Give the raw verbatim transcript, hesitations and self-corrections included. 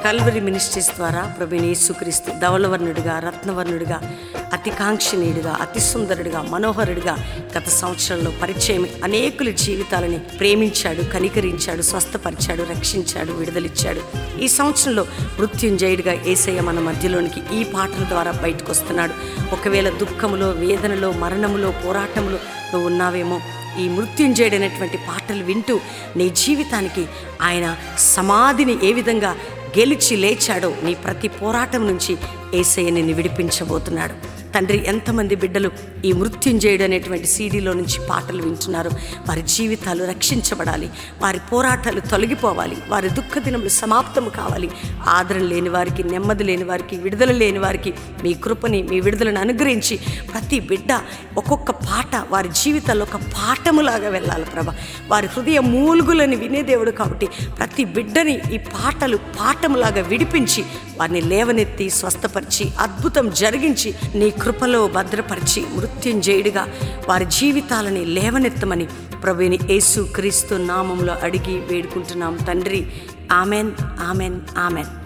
Calvary ministries ద్వారా ప్రభువైన యేసుక్రీస్తు ధవళవర్ణుడిగా, రత్నవర్ణుడిగా, అతి కాంక్షణీయుడిగా, అతి సుందరుడిగా, మనోహరుడిగా గత సంవత్సరంలో పరిచయం అనేకుల జీవితాలని ప్రేమించాడు, కనికరించాడు, స్వస్థపరిచాడు, రక్షించాడు, విడుదలిచ్చాడు. ఈ సంవత్సరంలో మృత్యుంజయుడిగా యేసయ్య మన మధ్యలోనికి ఈ పాటల ద్వారా బయటకు వస్తున్నాడు. ఒకవేళ దుఃఖములో, వేదనలో, మరణములో, పోరాటంలో నువ్వు ఉన్నావేమో, ఈ మృత్యుంజయుడైనటువంటి పాటలు వింటూ నీ జీవితానికి ఆయన సమాధిని ఏ విధంగా గెలిచి లేచాడో నీ ప్రతి పోరాటం నుంచి యేసయ్య నిన్ను విడిపించబోతున్నాడు. తండ్రి, ఎంతమంది బిడ్డలు ఈ మృత్యుంజయుడు అనేటువంటి సీడీలో నుంచి పాటలు వింటున్నారు. వారి జీవితాలు రక్షించబడాలి, వారి పోరాటాలు తొలగిపోవాలి, వారి దుఃఖ దినములు సమాప్తం కావాలి. ఆదరణ లేని వారికి, నెమ్మది లేని వారికి, విడుదల లేని వారికి మీ కృపని, మీ విడుదలను అనుగ్రహించి ప్రతి బిడ్డ ఒక్కొక్క పాట వారి జీవితాల్లో ఒక పాఠములాగా వెళ్ళాలి ప్రభా. వారి హృదయ మూలుగులని వినే దేవుడు కాబట్టి ప్రతి బిడ్డని ఈ పాటలు పాఠములాగా విడిపించి వారిని లేవనెత్తి స్వస్థపరిచి అద్భుతం జరిగించి నీ కృపలో భద్రపరిచి మృత్యుంజయుడిగా వారి జీవితాలని లేవనెత్తమని ప్రభువైన యేసుక్రీస్తు నామములో అడిగి వేడుకుంటున్నాం తండ్రి. Amen, amen, amen.